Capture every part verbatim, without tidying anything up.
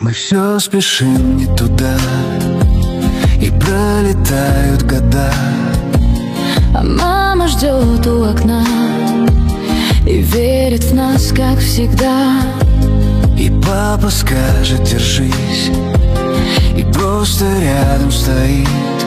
Мы все спешим не туда, и пролетают года. А мама ждет у окна и верит в нас, как всегда. И папа скажет: держись, и просто рядом стоит.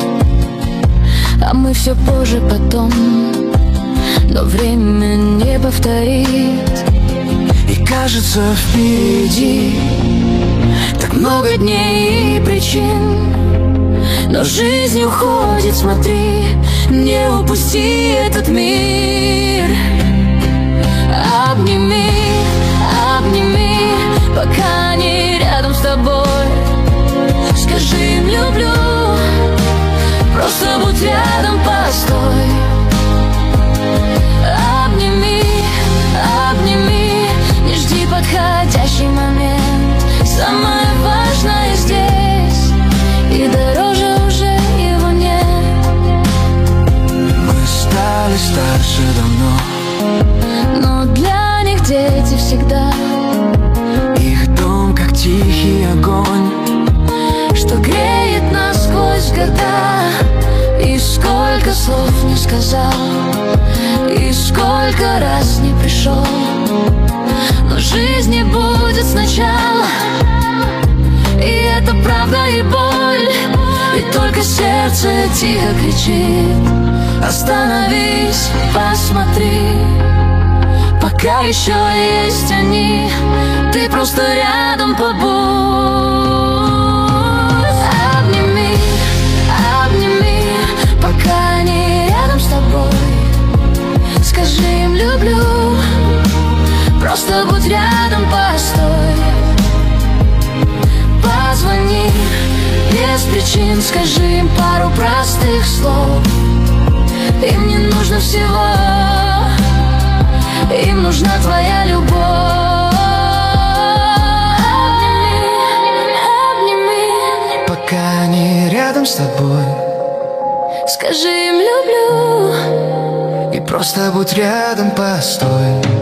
А мы все позже потом, но время не повторит. И кажется, впереди так много дней и причин, но жизнь уходит, смотри, не упусти этот мир. Обними, обними, пока они рядом с тобой. Скажи им: люблю, просто будь рядом, постой. Обними, обними, не жди подходящий момент. Самое важное здесь, и дороже уже его нет. Мы стали старше давно, но для них дети всегда. Их дом как тихий огонь, что греет нас сквозь года. И сколько слов не сказал, и сколько раз не пришел, но жизнь не будет сначала. И это правда и боль, и только сердце тихо кричит: остановись, посмотри, пока еще есть они, ты просто рядом побудь. Обними, обними, пока они рядом с тобой. Скажи им: люблю, просто будь рядом, постой. Позвони без причин, скажи им пару простых слов. Им не нужно всего, им нужна твоя любовь. Обними, обними, пока они рядом с тобой. скажи им: люблю, и просто будь рядом, постой.